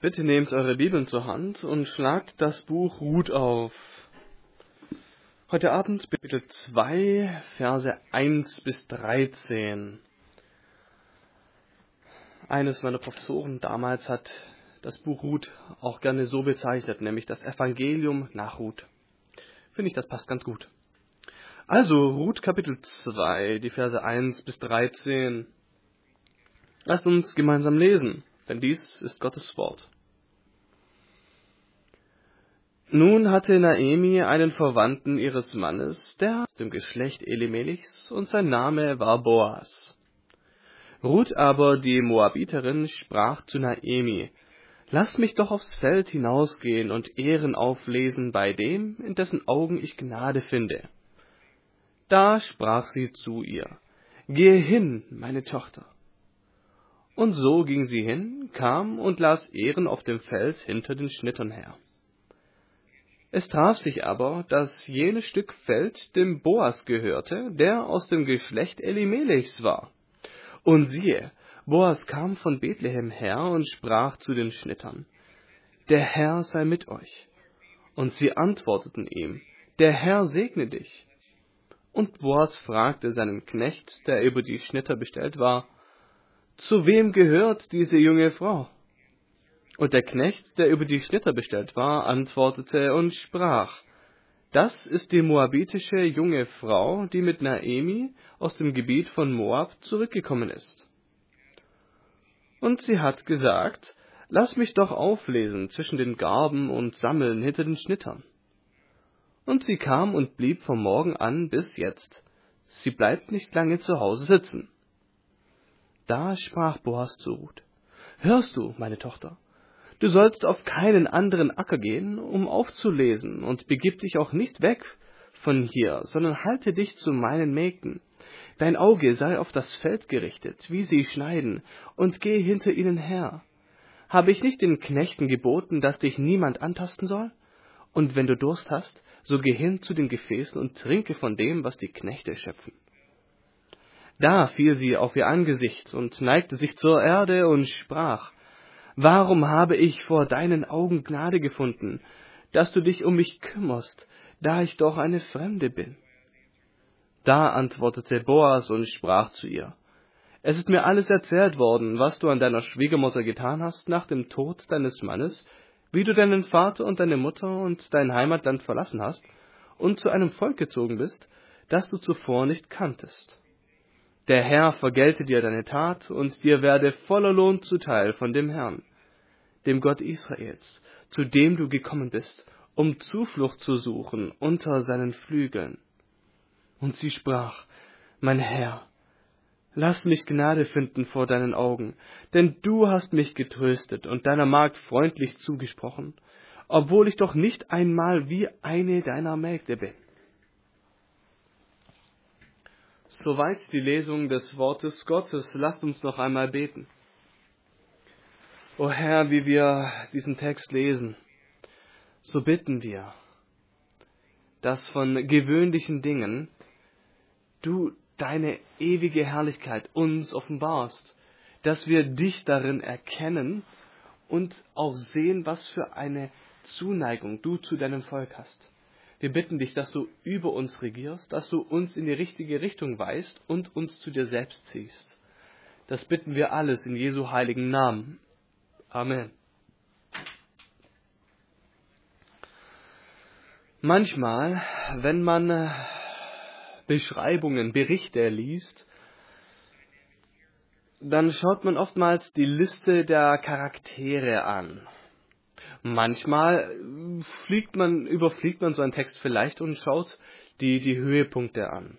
Bitte nehmt eure Bibeln zur Hand und schlagt das Buch Ruth auf. Heute Abend Kapitel 2, Verse 1 bis 13. Eines meiner Professoren damals hat das Buch Ruth auch gerne so bezeichnet, nämlich das Evangelium nach Ruth. Finde ich, das passt ganz gut. Also, Ruth Kapitel 2, die Verse 1 bis 13. Lasst uns gemeinsam lesen, denn dies ist Gottes Wort. Nun hatte Naemi einen Verwandten ihres Mannes, der aus dem Geschlecht Elimelechs, und sein Name war Boas. Ruth aber, die Moabiterin, sprach zu Naemi: Lass mich doch aufs Feld hinausgehen und Ehren auflesen bei dem, in dessen Augen ich Gnade finde. Da sprach sie zu ihr: Gehe hin, meine Tochter. Und so ging sie hin, kam und las Ehren auf dem Feld hinter den Schnittern her. Es traf sich aber, dass jenes Stück Feld dem Boas gehörte, der aus dem Geschlecht Elimelechs war. Und siehe, Boas kam von Bethlehem her und sprach zu den Schnittern: Der Herr sei mit euch. Und sie antworteten ihm: Der Herr segne dich. Und Boas fragte seinen Knecht, der über die Schnitter bestellt war: Zu wem gehört diese junge Frau? Und der Knecht, der über die Schnitter bestellt war, antwortete und sprach: Das ist die moabitische junge Frau, die mit Naemi aus dem Gebiet von Moab zurückgekommen ist. Und sie hat gesagt: Lass mich doch auflesen zwischen den Garben und sammeln hinter den Schnittern. Und sie kam und blieb vom Morgen an bis jetzt. Sie bleibt nicht lange zu Hause sitzen. Da sprach Boas zu Ruth: Hörst du, meine Tochter? Du sollst auf keinen anderen Acker gehen, um aufzulesen, und begib dich auch nicht weg von hier, sondern halte dich zu meinen Mägden. Dein Auge sei auf das Feld gerichtet, wie sie schneiden, und geh hinter ihnen her. Habe ich nicht den Knechten geboten, dass dich niemand antasten soll? Und wenn du Durst hast, so geh hin zu den Gefäßen und trinke von dem, was die Knechte schöpfen. Da fiel sie auf ihr Angesicht und neigte sich zur Erde und sprach: Warum habe ich vor deinen Augen Gnade gefunden, dass du dich um mich kümmerst, da ich doch eine Fremde bin? Da antwortete Boas und sprach zu ihr: Es ist mir alles erzählt worden, was du an deiner Schwiegermutter getan hast nach dem Tod deines Mannes, wie du deinen Vater und deine Mutter und dein Heimatland verlassen hast und zu einem Volk gezogen bist, das du zuvor nicht kanntest. Der Herr vergelte dir deine Tat, und dir werde voller Lohn zuteil von dem Herrn, dem Gott Israels, zu dem du gekommen bist, um Zuflucht zu suchen unter seinen Flügeln. Und sie sprach: Mein Herr, lass mich Gnade finden vor deinen Augen, denn du hast mich getröstet und deiner Magd freundlich zugesprochen, obwohl ich doch nicht einmal wie eine deiner Mägde bin. Soweit die Lesung des Wortes Gottes. Lasst uns noch einmal beten. O Herr, wie wir diesen Text lesen, so bitten wir, dass von gewöhnlichen Dingen du deine ewige Herrlichkeit uns offenbarst, dass wir dich darin erkennen und auch sehen, was für eine Zuneigung du zu deinem Volk hast. Wir bitten dich, dass du über uns regierst, dass du uns in die richtige Richtung weist und uns zu dir selbst ziehst. Das bitten wir alles in Jesu heiligen Namen. Amen. Manchmal, wenn man Beschreibungen, Berichte liest, dann schaut man oftmals die Liste der Charaktere an. Manchmal überfliegt man so einen Text vielleicht und schaut die Höhepunkte an.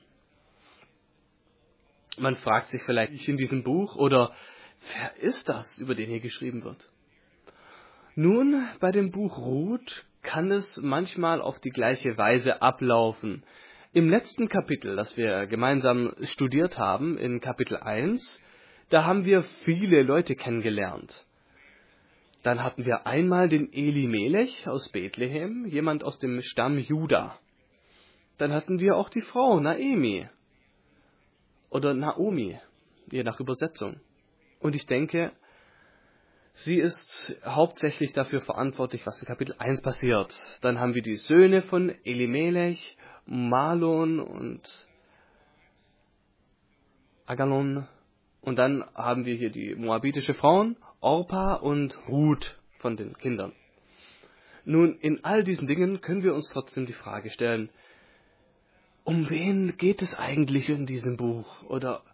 Man fragt sich vielleicht in diesem Buch, oder wer ist das, über den hier geschrieben wird? Nun, bei dem Buch Ruth kann es manchmal auf die gleiche Weise ablaufen. Im letzten Kapitel, das wir gemeinsam studiert haben, in Kapitel 1, da haben wir viele Leute kennengelernt. Dann hatten wir einmal den Elimelech aus Bethlehem, jemand aus dem Stamm Juda. Dann hatten wir auch die Frau Naemi oder Naomi, je nach Übersetzung. Und ich denke, Sie ist hauptsächlich dafür verantwortlich, was in Kapitel 1 passiert. Dann haben wir die Söhne von Elimelech, Malon und Agalon. Und dann haben wir hier die moabitische Frauen, Orpa und Ruth von den Kindern. Nun, in all diesen Dingen können wir uns trotzdem die Frage stellen, um wen geht es eigentlich in diesem Buch? Oder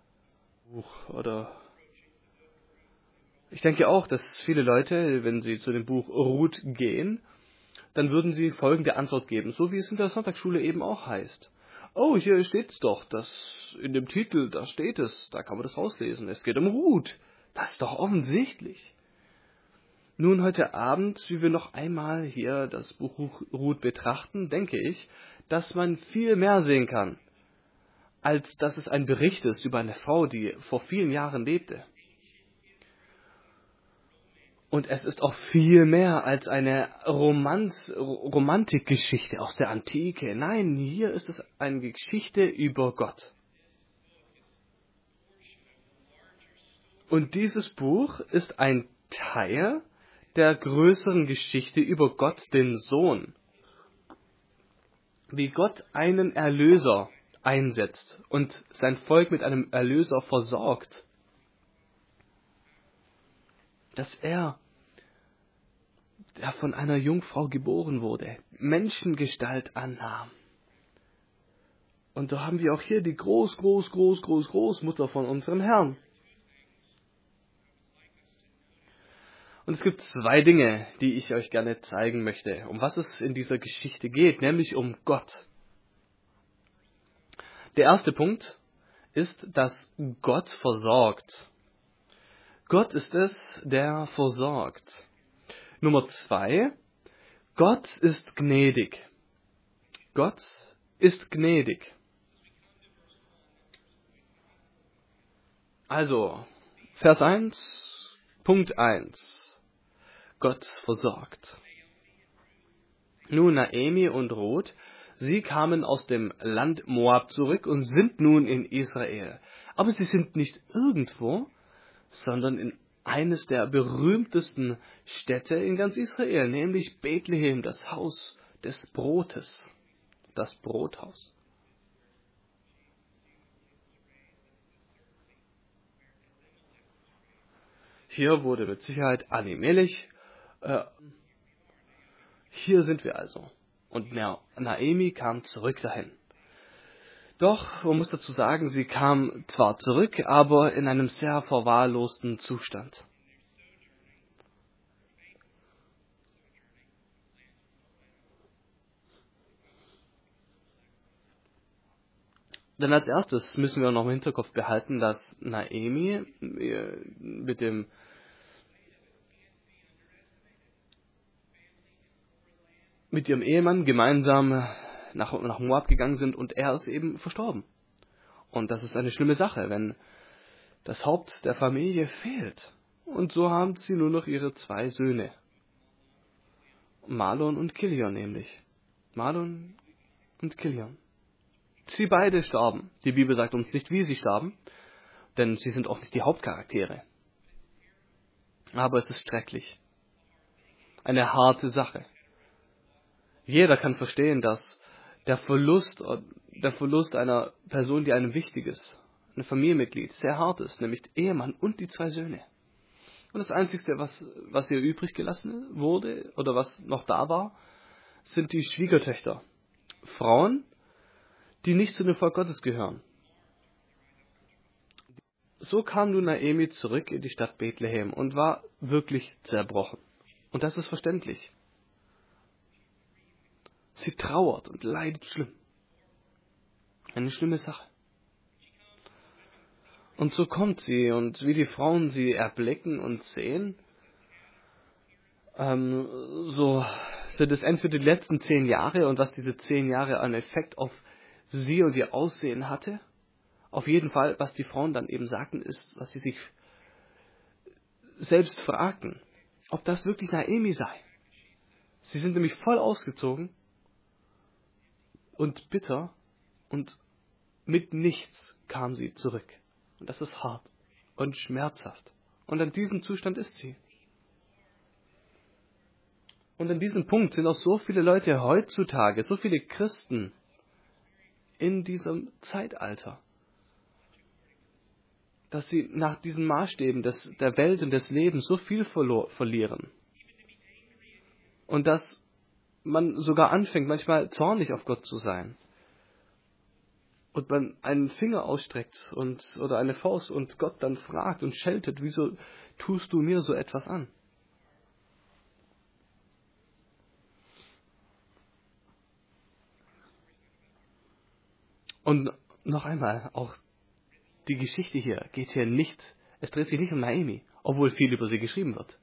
ich denke auch, dass viele Leute, wenn sie zu dem Buch Ruth gehen, dann würden sie folgende Antwort geben, so wie es in der Sonntagsschule eben auch heißt. Oh, hier steht's doch, das in dem Titel, da steht es, da kann man das rauslesen. Es geht um Ruth. Das ist doch offensichtlich. Nun, heute Abend, wie wir noch einmal hier das Buch Ruth betrachten, denke ich, dass man viel mehr sehen kann, als dass es ein Bericht ist über eine Frau, die vor vielen Jahren lebte. Und es ist auch viel mehr als eine Romantikgeschichte aus der Antike. Nein, hier ist es eine Geschichte über Gott. Und dieses Buch ist ein Teil der größeren Geschichte über Gott, den Sohn. Wie Gott einen Erlöser einsetzt und sein Volk mit einem Erlöser versorgt. Dass er, der von einer Jungfrau geboren wurde, Menschengestalt annahm. Und so haben wir auch hier die Großmutter von unserem Herrn. Und es gibt zwei Dinge, die ich euch gerne zeigen möchte, um was es in dieser Geschichte geht, nämlich um Gott. Der erste Punkt ist, dass Gott versorgt. Gott ist es, der versorgt. Nummer 2, Gott ist gnädig. Gott ist gnädig. Also, Vers 1, Punkt 1. Gott versorgt. Nun, Naomi und Ruth, sie kamen aus dem Land Moab zurück und sind nun in Israel. Aber sie sind nicht irgendwo, sondern in eines der berühmtesten Städte in ganz Israel, nämlich Bethlehem, das Haus des Brotes, das Brothaus. Hier wurde mit Sicherheit Elimelech. Hier sind wir also. Und Naomi kam zurück dahin. Doch, man muss dazu sagen, sie kam zwar zurück, aber in einem sehr verwahrlosten Zustand. Denn als erstes müssen wir noch im Hinterkopf behalten, dass Naomi mit ihrem Ehemann gemeinsam nach Moab gegangen sind und er ist eben verstorben. Und das ist eine schlimme Sache, wenn das Haupt der Familie fehlt. Und so haben sie nur noch ihre 2 Söhne. Malon und Kilion nämlich. Malon und Kilion. Sie beide starben. Die Bibel sagt uns nicht, wie sie starben, denn sie sind auch nicht die Hauptcharaktere. Aber es ist schrecklich. Eine harte Sache. Jeder kann verstehen, dass der Verlust einer Person, die einem wichtig ist, ein Familienmitglied, sehr hart ist, nämlich der Ehemann und die 2 Söhne. Und das Einzige, was hier übrig gelassen wurde oder was noch da war, sind die Schwiegertöchter. Frauen, die nicht zu dem Volk Gottes gehören. So kam nun Naomi zurück in die Stadt Bethlehem und war wirklich zerbrochen. Und das ist verständlich. Sie trauert und leidet schlimm. Eine schlimme Sache. Und so kommt sie, und wie die Frauen sie erblicken und sehen, so sind es entweder die letzten 10 Jahre und was diese 10 Jahre an Effekt auf sie und ihr Aussehen hatte. Auf jeden Fall, was die Frauen dann eben sagten, ist, dass sie sich selbst fragten, ob das wirklich Naomi sei. Sie sind nämlich voll ausgezogen und bitter und mit nichts kam sie zurück. Und das ist hart und schmerzhaft. Und an diesem Zustand ist sie. Und an diesem Punkt sind auch so viele Leute heutzutage, so viele Christen in diesem Zeitalter, dass sie nach diesen Maßstäben der Welt und des Lebens so viel verlieren. Und dass man sogar anfängt, manchmal zornig auf Gott zu sein. Und man einen Finger ausstreckt oder eine Faust und Gott dann fragt und scheltet, wieso tust du mir so etwas an? Und noch einmal, auch die Geschichte hier geht hier nicht, es dreht sich nicht um Naomi, obwohl viel über sie geschrieben wird.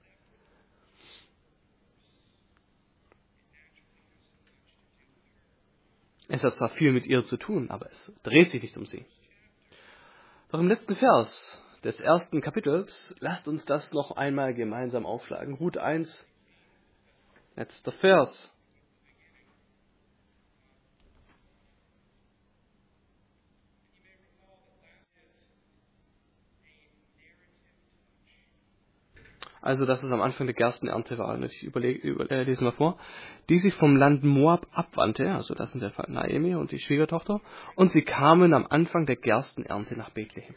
Es hat zwar viel mit ihr zu tun, aber es dreht sich nicht um sie. Doch im letzten Vers des ersten Kapitels, lasst uns das noch einmal gemeinsam aufschlagen. Ruth 1, letzter Vers. Also, dass es am Anfang der Gerstenernte war. Und ich lese mal vor. Die sich vom Land Moab abwandte, also das sind der Fall Naomi und die Schwiegertochter, und sie kamen am Anfang der Gerstenernte nach Bethlehem.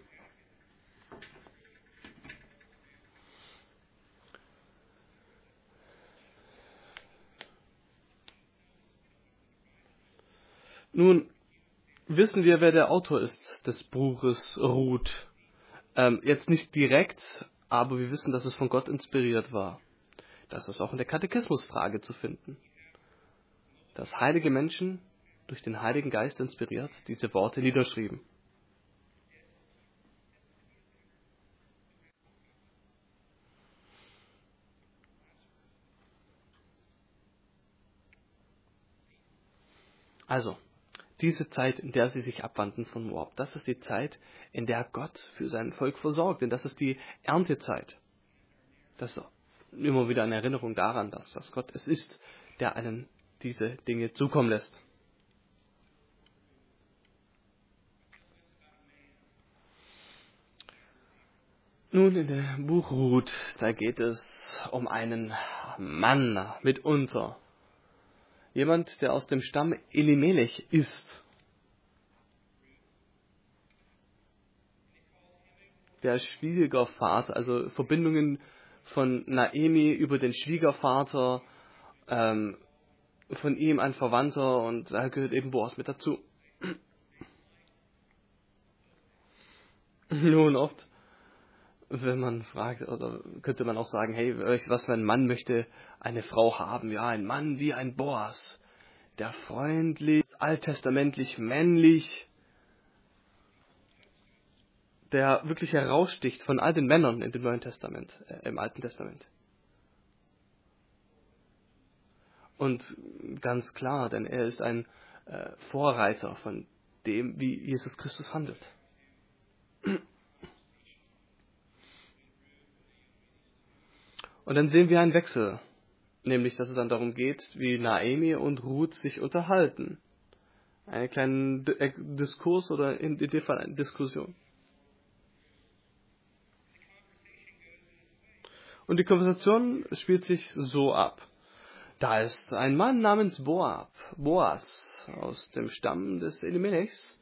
Nun wissen wir, wer der Autor ist des Buches Ruth. Jetzt nicht direkt, aber wir wissen, dass es von Gott inspiriert war. Das ist auch in der Katechismusfrage zu finden. Dass heilige Menschen durch den Heiligen Geist inspiriert diese Worte niederschrieben. Also, diese Zeit, in der sie sich abwandten von Moab, das ist die Zeit, in der Gott für sein Volk versorgt. Denn das ist die Erntezeit. Das ist immer wieder eine Erinnerung daran, dass Gott es ist, der einen diese Dinge zukommen lässt. Nun, in dem Buch Ruth, da geht es um einen Mann mitunter. Jemand, der aus dem Stamm Elimelech ist. Der Schwiegervater, also Verbindungen von Naomi über den Schwiegervater, von ihm ein Verwandter, und da gehört eben Boas mit dazu. Nun oft, wenn man fragt, oder könnte man auch sagen, hey, was für ein Mann möchte eine Frau haben? Ja, ein Mann wie ein Boas, der freundlich, alttestamentlich männlich, der wirklich heraussticht von all den Männern in dem Neuen Testament, im Alten Testament. Und ganz klar, denn er ist ein Vorreiter von dem, wie Jesus Christus handelt. Und dann sehen wir einen Wechsel, nämlich, dass es dann darum geht, wie Naomi und Ruth sich unterhalten. Einen kleinen Diskurs oder in dem Fall eine Diskussion. Und die Konversation spielt sich so ab. Da ist ein Mann namens Boas, aus dem Stamm des Elimelechs.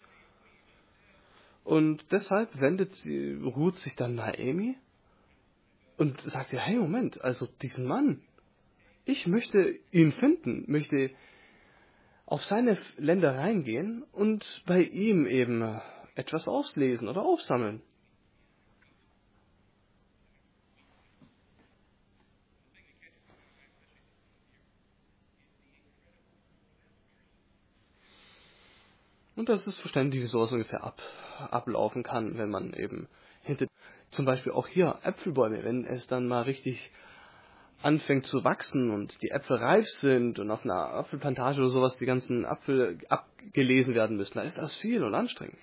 Und deshalb wendet Ruth sich dann Naomi und sagt ihr, hey, Moment, also diesen Mann, ich möchte ihn finden, möchte auf seine Länder reingehen und bei ihm eben etwas auslesen oder aufsammeln. Und das ist verständlich, wie sowas ungefähr ablaufen kann, wenn man eben hinter, zum Beispiel auch hier Äpfelbäume, wenn es dann mal richtig anfängt zu wachsen und die Äpfel reif sind und auf einer Apfelplantage oder sowas die ganzen Apfel abgelesen werden müssen, da ist das viel und anstrengend.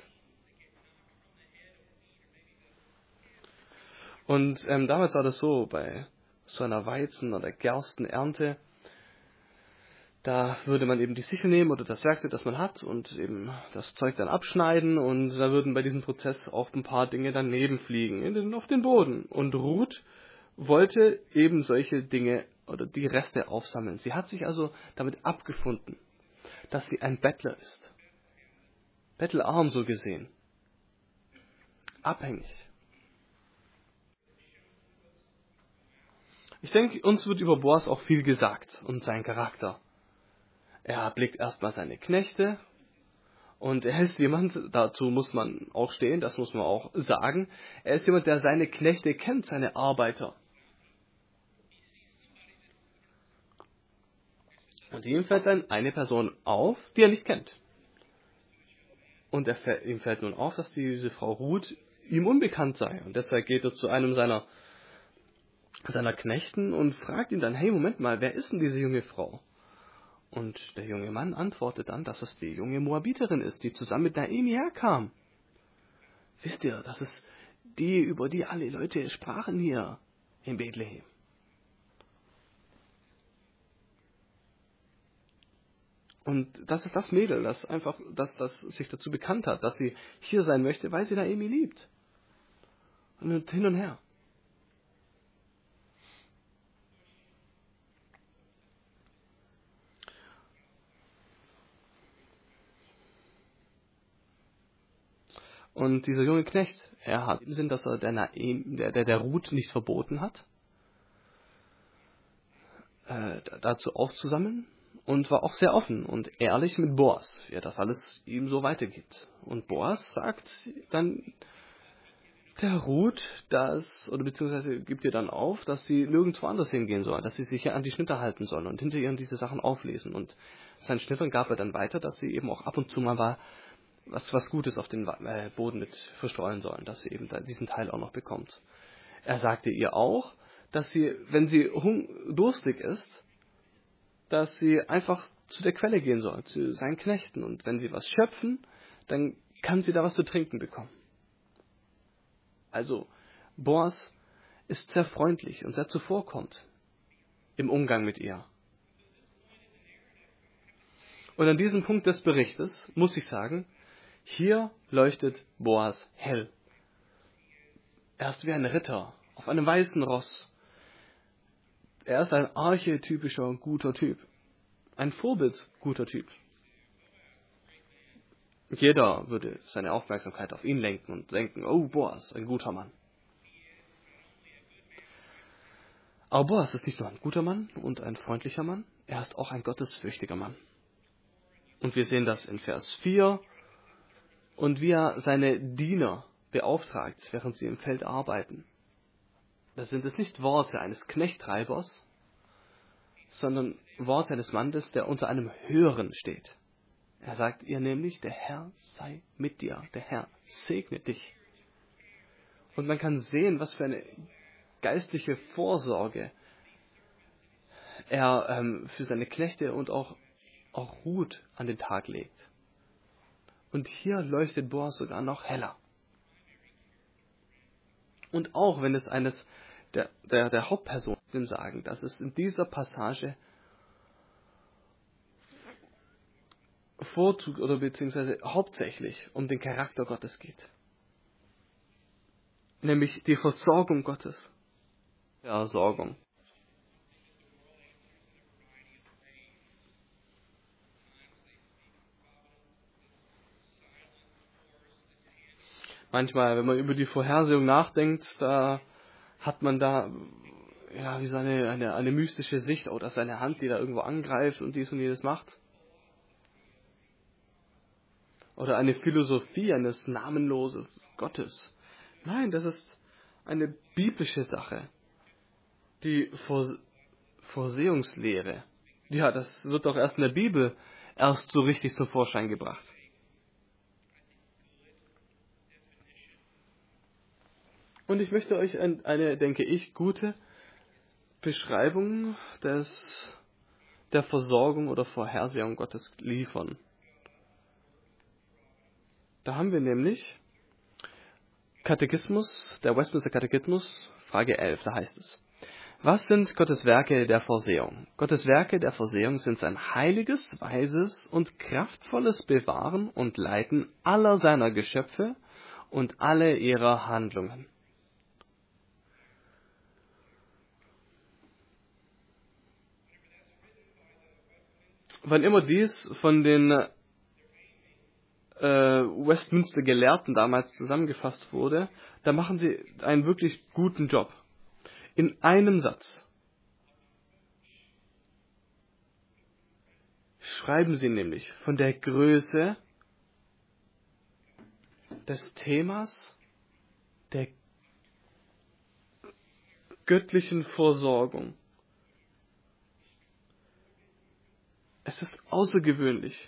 Und damals war das so, bei so einer Weizen- oder Gerstenernte, da würde man eben die Sichel nehmen oder das Werkzeug, das man hat, und eben das Zeug dann abschneiden, und da würden bei diesem Prozess auch ein paar Dinge daneben fliegen, auf den Boden. Und Ruth wollte eben solche Dinge oder die Reste aufsammeln. Sie hat sich also damit abgefunden, dass sie ein Bettler ist. Bettelarm so gesehen. Abhängig. Ich denke, uns wird über Boas auch viel gesagt und seinen Charakter. Er erblickt erstmal seine Knechte und er ist jemand, dazu muss man auch stehen, das muss man auch sagen, er ist jemand, der seine Knechte kennt, seine Arbeiter. Und ihm fällt dann eine Person auf, die er nicht kennt. Und ihm fällt nun auf, dass diese Frau Ruth ihm unbekannt sei. Und deshalb geht er zu einem seiner Knechten und fragt ihn dann, hey, Moment mal, wer ist denn diese junge Frau? Und der junge Mann antwortet dann, dass es die junge Moabiterin ist, die zusammen mit Naomi herkam. Wisst ihr, das ist die, über die alle Leute sprachen hier in Bethlehem. Und das ist das Mädel, das sich dazu bekannt hat, dass sie hier sein möchte, weil sie Naomi liebt. Und hin und her. Und dieser junge Knecht, er hat im Sinn, dass er der Ruth nicht verboten hat, dazu aufzusammeln und war auch sehr offen und ehrlich mit Boas, wie er das alles ihm so weitergibt. Und Boas sagt dann der Ruth beziehungsweise gibt ihr dann auf, dass sie nirgendwo anders hingehen soll, dass sie sich ja an die Schnitter halten soll und hinter ihren diese Sachen auflesen. Und seinen Schnittern gab er dann weiter, dass sie eben auch ab und zu mal was Gutes auf den Boden mit verstreuen sollen, dass sie eben diesen Teil auch noch bekommt. Er sagte ihr auch, dass sie, wenn sie durstig ist, dass sie einfach zu der Quelle gehen soll, zu seinen Knechten. Und wenn sie was schöpfen, dann kann sie da was zu trinken bekommen. Also, Boas ist sehr freundlich und sehr zuvorkommend im Umgang mit ihr. Und an diesem Punkt des Berichtes muss ich sagen, hier leuchtet Boas hell. Er ist wie ein Ritter auf einem weißen Ross. Er ist ein archetypischer guter Typ. Ein Vorbild guter Typ. Jeder würde seine Aufmerksamkeit auf ihn lenken und denken, oh, Boas, ein guter Mann. Aber Boas ist nicht nur ein guter Mann und ein freundlicher Mann, er ist auch ein gottesfürchtiger Mann. Und wir sehen das in Vers 4 und wie er seine Diener beauftragt, während sie im Feld arbeiten. Das sind es nicht Worte eines Knechttreibers, sondern Worte eines Mannes, der unter einem Höheren steht. Er sagt ihr nämlich, der Herr sei mit dir, der Herr segne dich. Und man kann sehen, was für eine geistliche Vorsorge er für seine Knechte und auch Ruth an den Tag legt. Und hier leuchtet Boas sogar noch heller. Und auch wenn es eines der Hauptpersonen sagen, dass es in dieser Passage beziehungsweise hauptsächlich um den Charakter Gottes geht. Nämlich die Versorgung Gottes. Versorgung. Manchmal, wenn man über die Vorhersehung nachdenkt, da hat man da wie so eine mystische Sicht, oder seine Hand, die da irgendwo angreift und dies und jenes macht. Oder eine Philosophie eines namenlosen Gottes. Nein, das ist eine biblische Sache. Die Vorsehungslehre. Ja, das wird doch erst in der Bibel erst so richtig zum Vorschein gebracht. Und ich möchte euch eine, denke ich, gute Beschreibung der Versorgung oder Vorhersehung Gottes liefern. Da haben wir nämlich Katechismus, der Westminster Katechismus, Frage 11, da heißt es: Was sind Gottes Werke der Vorsehung? Gottes Werke der Vorsehung sind sein heiliges, weises und kraftvolles Bewahren und Leiten aller seiner Geschöpfe und alle ihrer Handlungen. Wann immer dies von den Westminster-Gelehrten damals zusammengefasst wurde, da machen sie einen wirklich guten Job. In einem Satz schreiben sie nämlich von der Größe des Themas der göttlichen Versorgung. Es ist außergewöhnlich.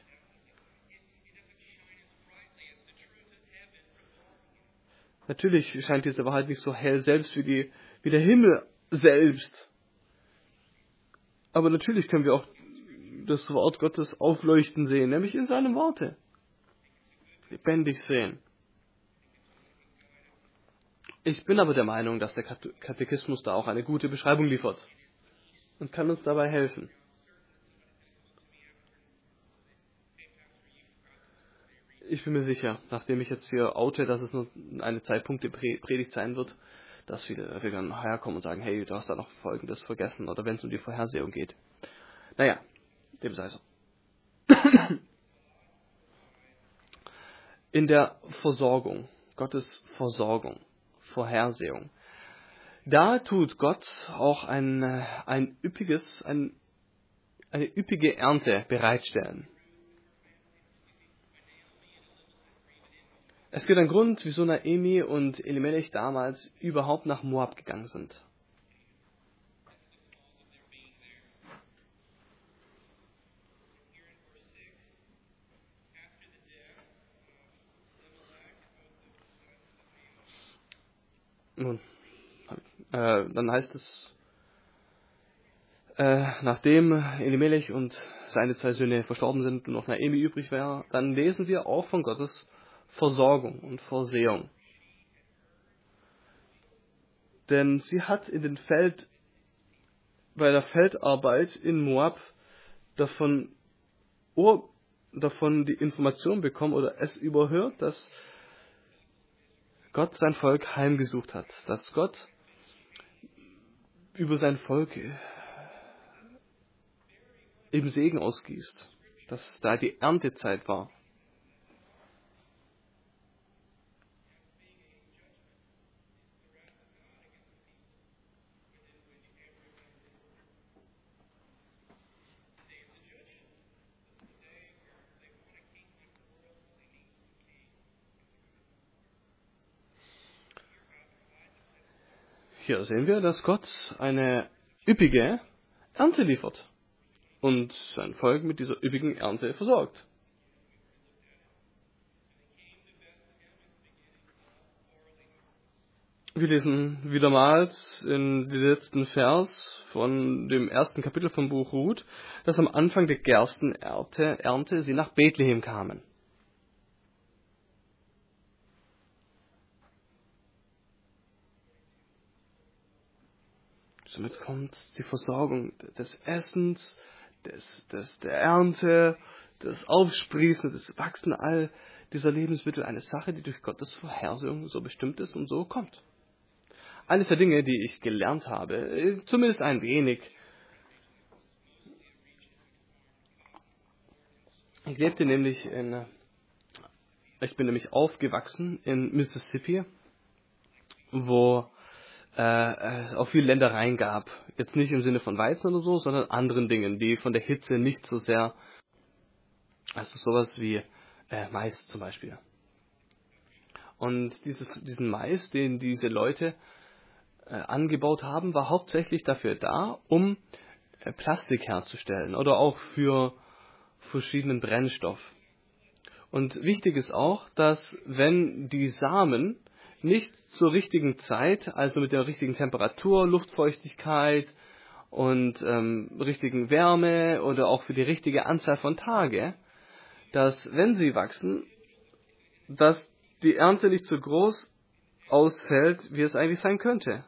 Natürlich scheint diese Wahrheit nicht so hell selbst wie der Himmel selbst. Aber natürlich können wir auch das Wort Gottes aufleuchten sehen, nämlich in seinem Worte. Lebendig sehen. Ich bin aber der Meinung, dass der Katechismus da auch eine gute Beschreibung liefert und kann uns dabei helfen. Ich bin mir sicher, nachdem ich jetzt hier oute, dass es nur eine Zeitpunkte-Predigt sein wird, dass viele dann herkommen und sagen, hey, du hast da noch Folgendes vergessen, oder wenn es um die Vorhersehung geht. Naja, dem sei so. In der Versorgung, Gottes Versorgung, Vorhersehung, da tut Gott auch eine üppige Ernte bereitstellen. Es gibt einen Grund, wieso Naemi und Elimelech damals überhaupt nach Moab gegangen sind. Nun, dann heißt es, nachdem Elimelech und seine 2 Söhne verstorben sind und noch Naemi übrig war, dann lesen wir auch von Gottes Versorgung und Vorsehung. Denn sie hat bei der Feldarbeit in Moab davon die Information bekommen oder es überhört, dass Gott sein Volk heimgesucht hat, dass Gott über sein Volk eben Segen ausgießt, dass da die Erntezeit war. Hier sehen wir, dass Gott eine üppige Ernte liefert und sein Volk mit dieser üppigen Ernte versorgt. Wir lesen wiedermals in den letzten Vers von dem 1. Kapitel vom Buch Ruth, dass am Anfang der Gerstenernte sie nach Bethlehem kamen. Somit kommt die Versorgung des Essens, der Ernte, das Aufsprießen, das Wachsen all dieser Lebensmittel eine Sache, die durch Gottes Vorhersehung so bestimmt ist und so kommt. Eines der Dinge, die ich gelernt habe, zumindest ein wenig. Ich bin nämlich aufgewachsen in Mississippi, wo es auch viele Ländereien gab. Jetzt nicht im Sinne von Weizen oder so, sondern anderen Dingen, die von der Hitze nicht so sehr, also sowas wie Mais zum Beispiel. Und diesen Mais, den diese Leute angebaut haben, war hauptsächlich dafür da, um Plastik herzustellen oder auch für verschiedenen Brennstoff. Und wichtig ist auch, dass wenn die Samen nicht zur richtigen Zeit, also mit der richtigen Temperatur, Luftfeuchtigkeit und richtigen Wärme oder auch für die richtige Anzahl von Tage, dass wenn sie wachsen, dass die Ernte nicht so groß ausfällt, wie es eigentlich sein könnte.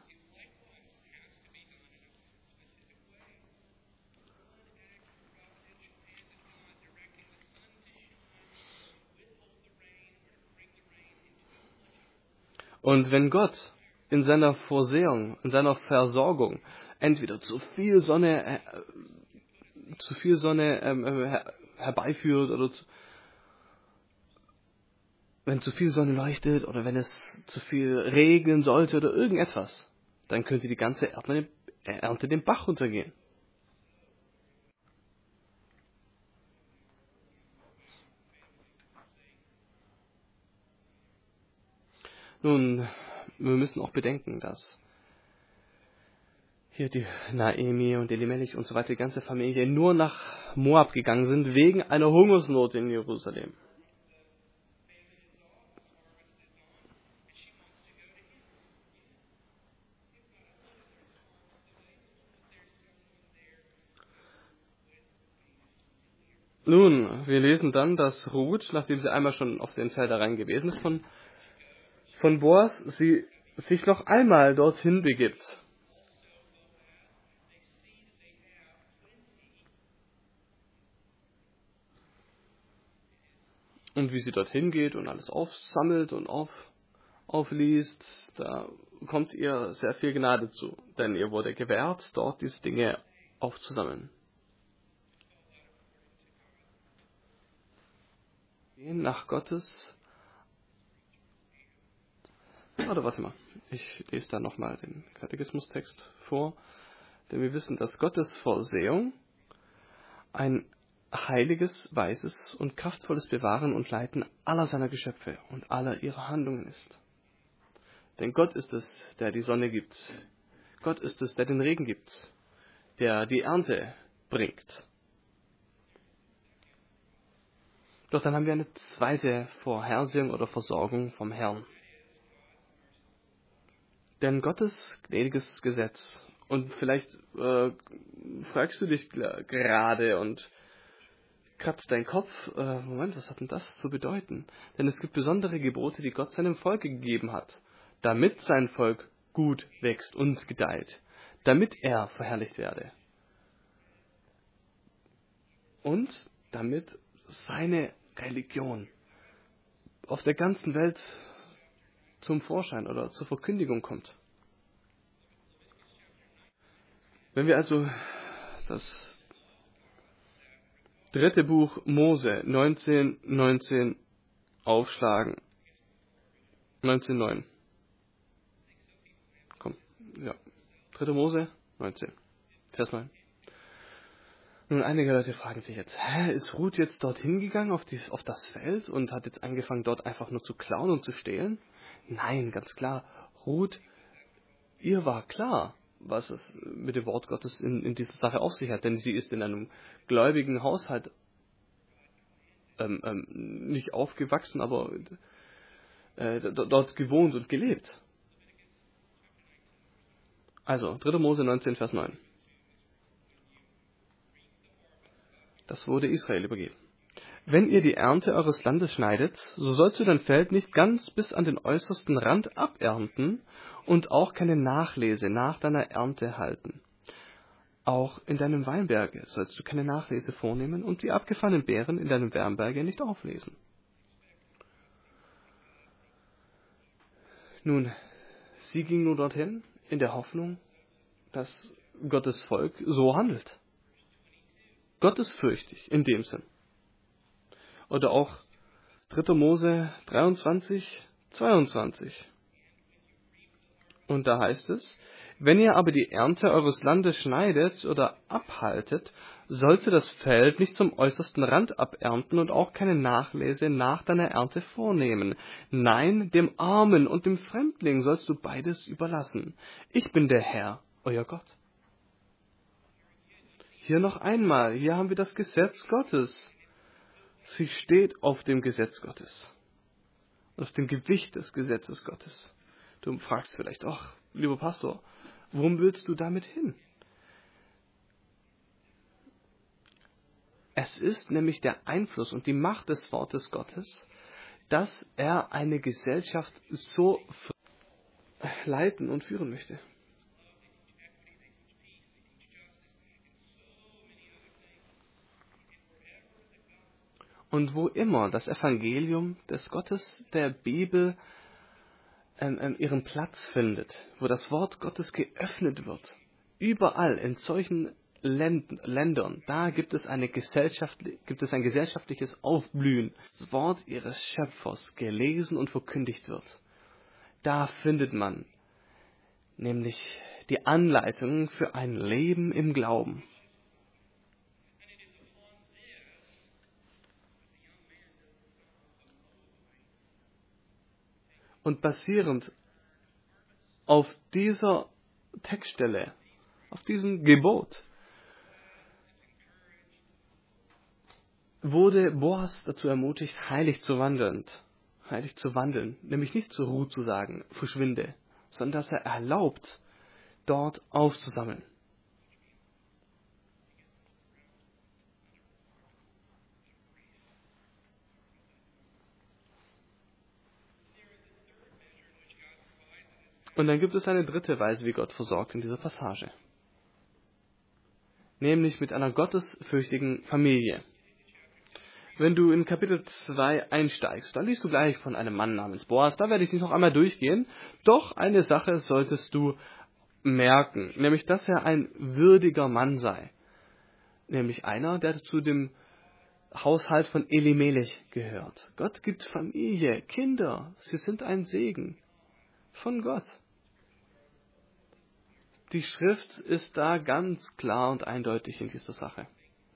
Und wenn Gott in seiner Vorsehung, in seiner Versorgung entweder zu viel Sonne zu viel Sonne herbeiführt oder wenn zu viel Sonne leuchtet oder wenn es zu viel regnen sollte oder irgendetwas, dann könnte die ganze Ernte den Bach runtergehen. Nun, wir müssen auch bedenken, dass hier die Naemi und Elimelech und so weiter, die ganze Familie, nur nach Moab gegangen sind, wegen einer Hungersnot in Jerusalem. Nun, wir lesen dann, dass Ruth, nachdem sie einmal schon auf den Feldereien gewesen ist von Boas, sie sich noch einmal dorthin begibt. Und wie sie dorthin geht und alles aufsammelt und aufliest, da kommt ihr sehr viel Gnade zu. Denn ihr wurde gewährt, dort diese Dinge aufzusammeln. Nach Gottes... Oder warte mal, ich lese da nochmal den Katechismustext vor. Denn wir wissen, dass Gottes Vorsehung ein heiliges, weises und kraftvolles Bewahren und Leiten aller seiner Geschöpfe und aller ihrer Handlungen ist. Denn Gott ist es, der die Sonne gibt. Gott ist es, der den Regen gibt, der die Ernte bringt. Doch dann haben wir eine zweite Vorhersehung oder Versorgung vom Herrn. Denn Gottes gnädiges Gesetz, und vielleicht fragst du dich gerade und kratzt dein Kopf, Moment, was hat denn das zu bedeuten? Denn es gibt besondere Gebote, die Gott seinem Volke gegeben hat, damit sein Volk gut wächst und gedeiht, damit er verherrlicht werde. Und damit seine Religion auf der ganzen Welt zum Vorschein oder zur Verkündigung kommt. Wenn wir also das 3. Buch Mose 19,19 aufschlagen. 19,9. Komm, ja. 3. Mose 19, Vers 9. Nun, einige Leute fragen sich jetzt, ist Ruth jetzt dorthin gegangen auf das Feld und hat jetzt angefangen, dort einfach nur zu klauen und zu stehlen? Nein, ganz klar. Ruth, ihr war klar, was es mit dem Wort Gottes in dieser Sache auf sich hat, denn sie ist in einem gläubigen Haushalt nicht aufgewachsen, aber dort gewohnt und gelebt. Also, 3. Mose 19, Vers 9. Das wurde Israel übergeben. Wenn ihr die Ernte eures Landes schneidet, so sollst du dein Feld nicht ganz bis an den äußersten Rand abernten und auch keine Nachlese nach deiner Ernte halten. Auch in deinem Weinberge sollst du keine Nachlese vornehmen und die abgefallenen Beeren in deinem Weinberge nicht auflesen. Nun, sie ging nur dorthin in der Hoffnung, dass Gottes Volk so handelt. Gottesfürchtig in dem Sinn. Oder auch 3. Mose 23, 22. Und da heißt es, wenn ihr aber die Ernte eures Landes schneidet oder abhaltet, sollt ihr das Feld nicht zum äußersten Rand abernten und auch keine Nachlese nach deiner Ernte vornehmen. Nein, dem Armen und dem Fremdling sollst du beides überlassen. Ich bin der Herr, euer Gott. Hier noch einmal, hier haben wir das Gesetz Gottes. Sie steht auf dem Gesetz Gottes. Auf dem Gewicht des Gesetzes Gottes. Du fragst vielleicht, ach, lieber Pastor, worum willst du damit hin? Es ist nämlich der Einfluss und die Macht des Wortes Gottes, dass er eine Gesellschaft so leiten und führen möchte. Und wo immer das Evangelium des Gottes der Bibel ihren Platz findet, wo das Wort Gottes geöffnet wird, überall in solchen Ländern, da gibt es ein gesellschaftliches Aufblühen, das Wort ihres Schöpfers gelesen und verkündigt wird. Da findet man nämlich die Anleitung für ein Leben im Glauben. Und basierend auf dieser Textstelle, auf diesem Gebot, wurde Boas dazu ermutigt, heilig zu wandeln, nämlich nicht zur Ruhe zu sagen, verschwinde, sondern dass er erlaubt, dort aufzusammeln. Und dann gibt es eine dritte Weise, wie Gott versorgt in dieser Passage. Nämlich mit einer gottesfürchtigen Familie. Wenn du in Kapitel 2 einsteigst, dann liest du gleich von einem Mann namens Boas. Da werde ich nicht noch einmal durchgehen. Doch eine Sache solltest du merken, nämlich dass er ein würdiger Mann sei. Nämlich einer, der zu dem Haushalt von Elimelech gehört. Gott gibt Familie, Kinder. Sie sind ein Segen von Gott. Die Schrift ist da ganz klar und eindeutig in dieser Sache.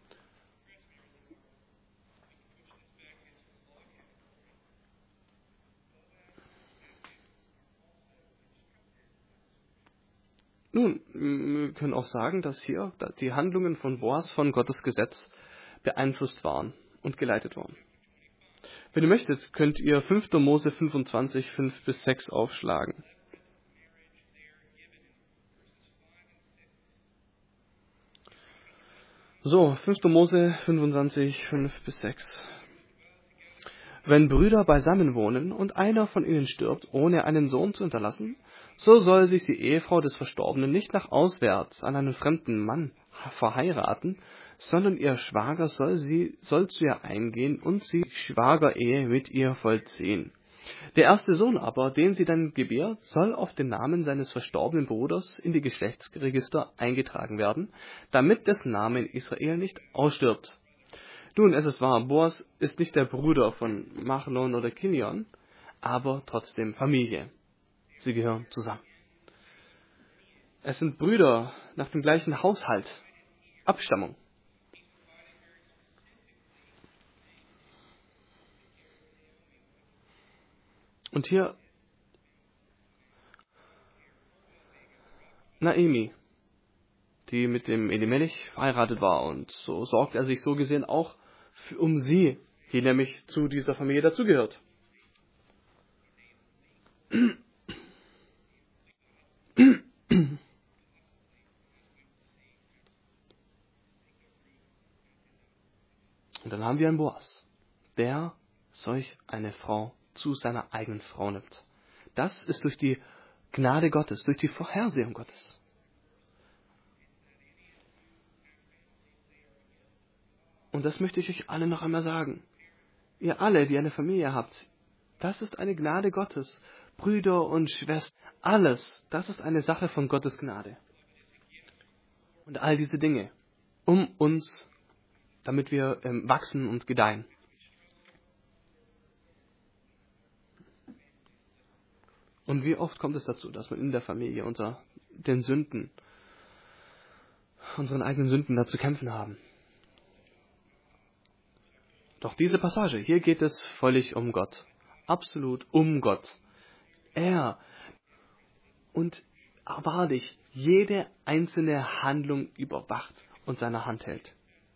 Nun, wir können auch sagen, dass hier die Handlungen von Boas von Gottes Gesetz beeinflusst waren und geleitet waren. Wenn ihr möchtet, könnt ihr 5. Mose 25, 5 bis 6 aufschlagen. So, 5. Mose 25, 5 bis 6. Wenn Brüder beisammen wohnen und einer von ihnen stirbt, ohne einen Sohn zu hinterlassen, so soll sich die Ehefrau des Verstorbenen nicht nach auswärts an einen fremden Mann verheiraten, sondern ihr Schwager soll zu ihr eingehen und sie Schwagerehe mit ihr vollziehen. Der erste Sohn aber, den sie dann gebiert, soll auf den Namen seines verstorbenen Bruders in die Geschlechtsregister eingetragen werden, damit dessen Name in Israel nicht ausstirbt. Nun, es ist wahr, Boas ist nicht der Bruder von Machlon oder Kilion, aber trotzdem Familie. Sie gehören zusammen. Es sind Brüder nach dem gleichen Haushalt, Abstammung. Und hier Naomi, die mit dem Elimelech verheiratet war, und so sorgt er sich so gesehen auch um sie, die nämlich zu dieser Familie dazugehört. Und dann haben wir einen Boas, der solch eine Frau zu seiner eigenen Frau nimmt. Das ist durch die Gnade Gottes, durch die Vorhersehung Gottes. Und das möchte ich euch alle noch einmal sagen. Ihr alle, die eine Familie habt, das ist eine Gnade Gottes. Brüder und Schwestern, alles, das ist eine Sache von Gottes Gnade. Und all diese Dinge, um uns, damit wir wachsen und gedeihen. Und wie oft kommt es dazu, dass man in der Familie unseren eigenen Sünden da zu kämpfen haben. Doch diese Passage, hier geht es völlig um Gott. Absolut um Gott. Er und wahrlich jede einzelne Handlung überwacht und seine Hand hält.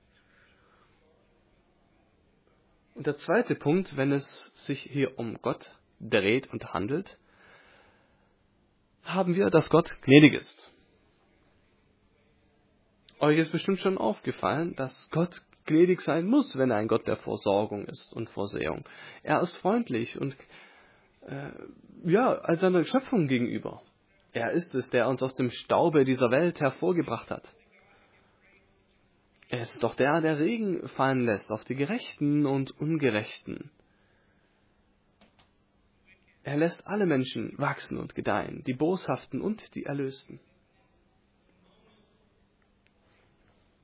Und der zweite Punkt, wenn es sich hier um Gott dreht und handelt, haben wir, dass Gott gnädig ist. Euch ist bestimmt schon aufgefallen, dass Gott gnädig sein muss, wenn er ein Gott der Versorgung ist und Vorsehung. Er ist freundlich und als seiner Schöpfung gegenüber. Er ist es, der uns aus dem Staube dieser Welt hervorgebracht hat. Er ist doch der Regen fallen lässt auf die Gerechten und Ungerechten. Er lässt alle Menschen wachsen und gedeihen, die Boshaften und die Erlösten.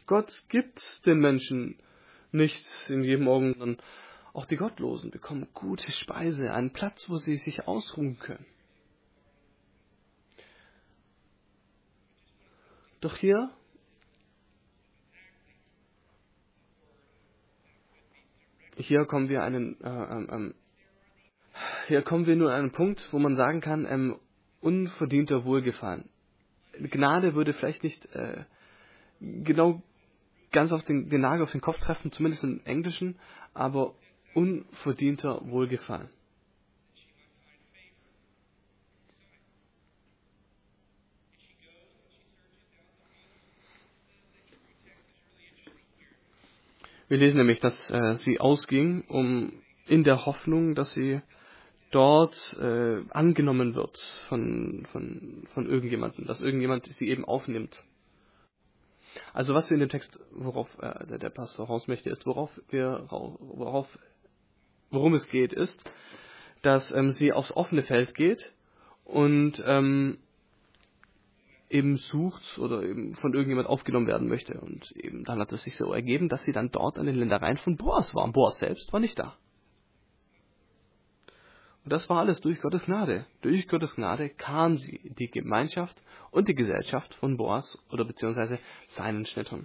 Gott gibt den Menschen nicht in jedem Augenblick, sondern auch die Gottlosen bekommen gute Speise, einen Platz, wo sie sich ausruhen können. Doch hier kommen wir nur an einen Punkt, wo man sagen kann, unverdienter Wohlgefallen. Gnade würde vielleicht nicht genau ganz auf den Nagel auf den Kopf treffen, zumindest im Englischen, aber unverdienter Wohlgefallen. Wir lesen nämlich, dass sie ausging, in der Hoffnung, dass sie dort angenommen wird von irgendjemandem, dass irgendjemand sie eben aufnimmt. Also was wir in dem Text, worauf der Pastor raus möchte, ist, worum es geht, ist, dass sie aufs offene Feld geht und eben sucht oder eben von irgendjemand aufgenommen werden möchte. Und eben dann hat es sich so ergeben, dass sie dann dort an den Ländereien von Boas war. Und Boas selbst war nicht da. Und das war alles durch Gottes Gnade. Durch Gottes Gnade kam sie in die Gemeinschaft und die Gesellschaft von Boas oder beziehungsweise seinen Schnittern.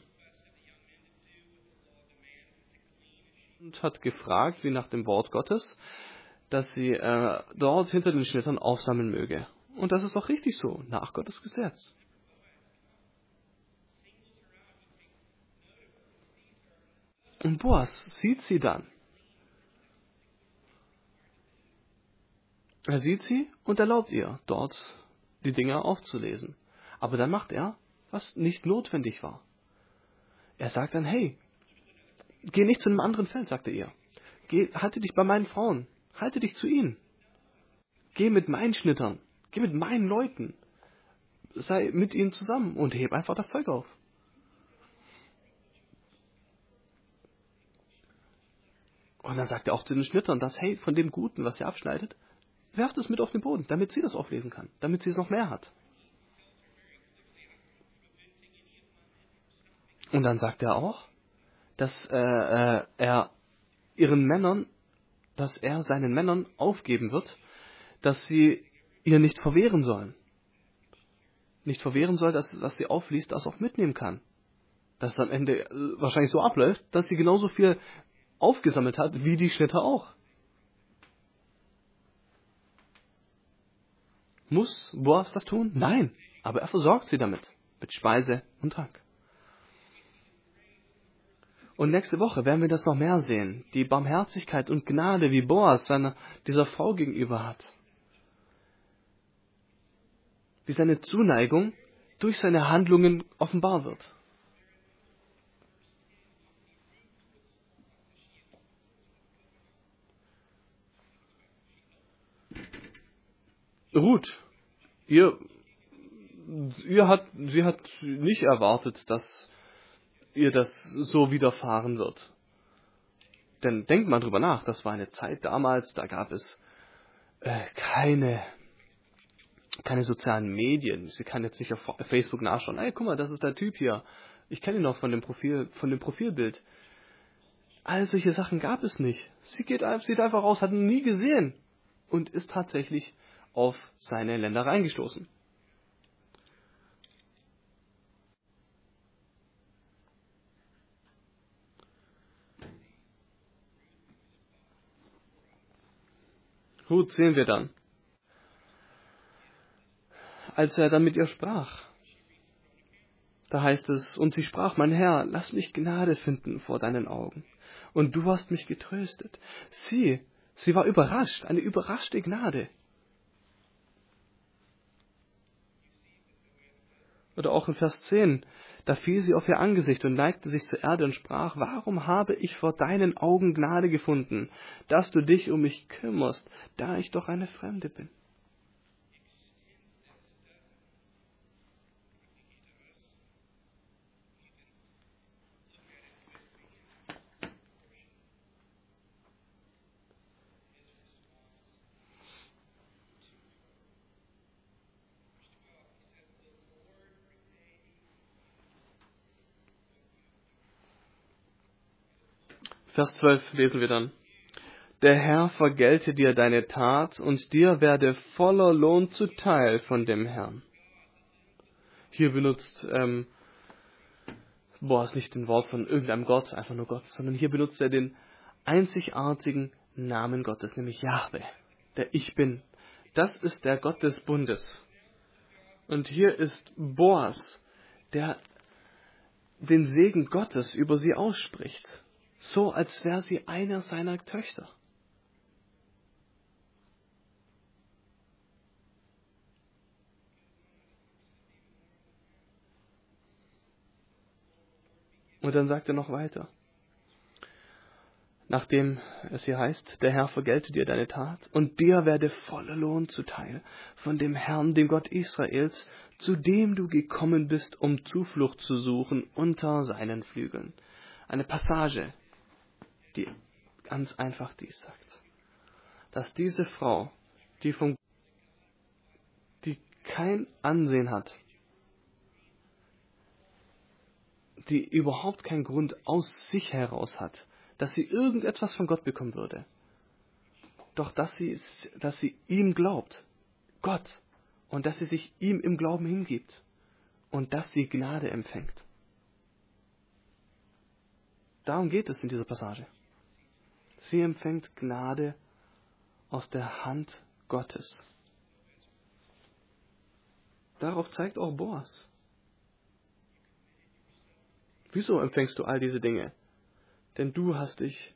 Und hat gefragt, wie nach dem Wort Gottes, dass sie dort hinter den Schnittern aufsammeln möge. Und das ist auch richtig so, nach Gottes Gesetz. Und Boas sieht sie dann. Er sieht sie und erlaubt ihr, dort die Dinge aufzulesen. Aber dann macht er, was nicht notwendig war. Er sagt dann, hey, geh nicht zu einem anderen Feld, sagte er. Halte dich bei meinen Frauen, halte dich zu ihnen. Geh mit meinen Schnittern, geh mit meinen Leuten, sei mit ihnen zusammen und heb einfach das Zeug auf. Und dann sagt er auch zu den Schnittern, dass, hey, von dem Guten, was ihr abschneidet, werft es mit auf den Boden, damit sie das auflesen kann, damit sie es noch mehr hat. Und dann sagt er auch, dass er seinen Männern aufgeben wird, dass sie ihr nicht verwehren sollen. Nicht verwehren soll, dass sie aufliest, das auch mitnehmen kann. Dass es am Ende wahrscheinlich so abläuft, dass sie genauso viel aufgesammelt hat, wie die Schnitter auch. Muss Boas das tun? Nein, aber er versorgt sie damit, mit Speise und Trank. Und nächste Woche werden wir das noch mehr sehen, die Barmherzigkeit und Gnade, wie Boas dieser Frau gegenüber hat. Wie seine Zuneigung durch seine Handlungen offenbar wird. Ruth, sie hat nicht erwartet, dass ihr das so widerfahren wird. Denn denkt mal drüber nach, das war eine Zeit damals, da gab es keine sozialen Medien. Sie kann jetzt nicht auf Facebook nachschauen. Ey, guck mal, das ist der Typ hier. Ich kenne ihn noch von dem Profilbild. All solche Sachen gab es nicht. Sieht einfach aus, hat ihn nie gesehen und ist tatsächlich auf seine Länder reingestoßen. Ruth sehen wir dann. Als er dann mit ihr sprach, da heißt es, und sie sprach, mein Herr, lass mich Gnade finden vor deinen Augen. Und du hast mich getröstet. Sie war überrascht, eine überraschte Gnade. Oder auch in Vers 10, da fiel sie auf ihr Angesicht und neigte sich zur Erde und sprach, warum habe ich vor deinen Augen Gnade gefunden, dass du dich um mich kümmerst, da ich doch eine Fremde bin? Vers 12 lesen wir dann. Der Herr vergelte dir deine Tat und dir werde voller Lohn zuteil von dem Herrn. Hier benutzt Boas nicht den Wort von irgendeinem Gott, einfach nur Gott, sondern hier benutzt er den einzigartigen Namen Gottes, nämlich Jahwe, der Ich Bin. Das ist der Gott des Bundes. Und hier ist Boas, der den Segen Gottes über sie ausspricht, so als wäre sie einer seiner Töchter. Und dann sagt er noch weiter. Nachdem es hier heißt, der Herr vergelte dir deine Tat und dir werde voller Lohn zuteil von dem Herrn, dem Gott Israels, zu dem du gekommen bist, um Zuflucht zu suchen unter seinen Flügeln. Eine Passage, die ganz einfach dies sagt. Dass diese Frau, die kein Ansehen hat, die überhaupt keinen Grund aus sich heraus hat, dass sie irgendetwas von Gott bekommen würde. Doch dass sie ihm glaubt, Gott, und dass sie sich ihm im Glauben hingibt und dass sie Gnade empfängt. Darum geht es in dieser Passage. Sie empfängt Gnade aus der Hand Gottes. Darauf zeigt auch Boas. Wieso empfängst du all diese Dinge? Denn du hast dich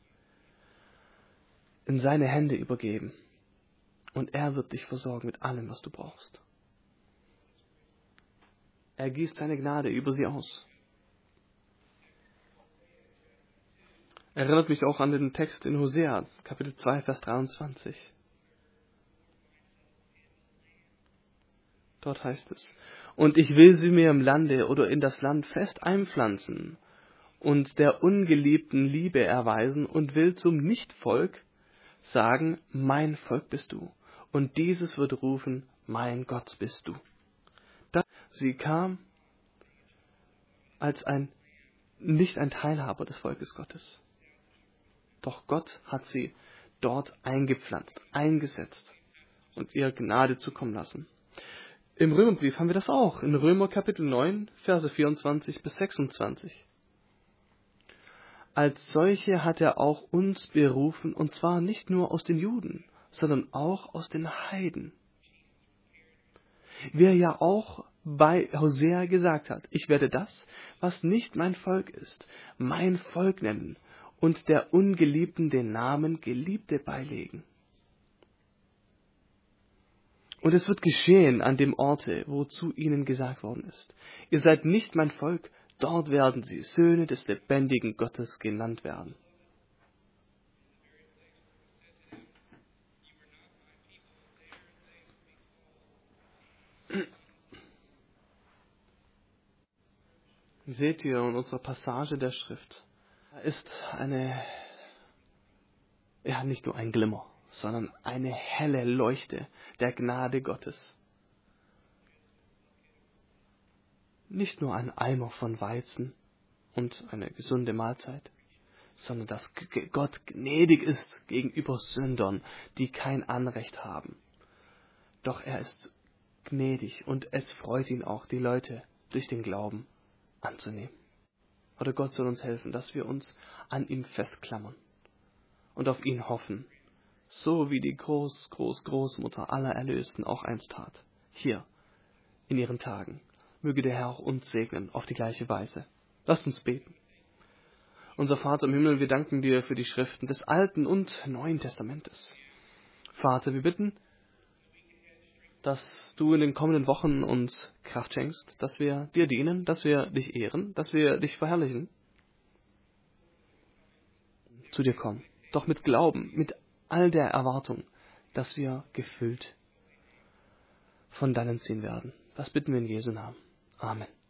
in seine Hände übergeben. Und er wird dich versorgen mit allem, was du brauchst. Er gießt seine Gnade über sie aus. Erinnert mich auch an den Text in Hosea, Kapitel 2, Vers 23. Dort heißt es, und ich will sie mir im Lande oder in das Land fest einpflanzen und der ungeliebten Liebe erweisen und will zum Nichtvolk sagen, mein Volk bist du. Und dieses wird rufen, mein Gott bist du. Sie kam als nicht ein Teilhaber des Volkes Gottes. Doch Gott hat sie dort eingepflanzt, eingesetzt und ihr Gnade zukommen lassen. Im Römerbrief haben wir das auch, in Römer Kapitel 9, Verse 24 bis 26. Als solche hat er auch uns berufen, und zwar nicht nur aus den Juden, sondern auch aus den Heiden. Wie er ja auch bei Hosea gesagt hat, ich werde das, was nicht mein Volk ist, mein Volk nennen und der Ungeliebten den Namen Geliebte beilegen. Und es wird geschehen an dem Orte, wo zu ihnen gesagt worden ist. Ihr seid nicht mein Volk, dort werden sie Söhne des lebendigen Gottes genannt werden. Seht ihr in unserer Passage der Schrift, da ist nicht nur ein Glimmer, sondern eine helle Leuchte der Gnade Gottes. Nicht nur ein Eimer von Weizen und eine gesunde Mahlzeit, sondern dass Gott gnädig ist gegenüber Sündern, die kein Anrecht haben. Doch er ist gnädig und es freut ihn auch, die Leute durch den Glauben anzunehmen. Oder Gott soll uns helfen, dass wir uns an ihm festklammern und auf ihn hoffen, so wie die Großmutter aller Erlösten auch einst tat, hier in ihren Tagen. Möge der Herr auch uns segnen auf die gleiche Weise. Lasst uns beten. Unser Vater im Himmel, wir danken dir für die Schriften des Alten und Neuen Testamentes. Vater, wir bitten, dass du in den kommenden Wochen uns Kraft schenkst, dass wir dir dienen, dass wir dich ehren, dass wir dich verherrlichen, zu dir kommen. Doch mit Glauben, mit all der Erwartung, dass wir gefüllt von deinen ziehen werden. Das bitten wir in Jesu Namen. Amen.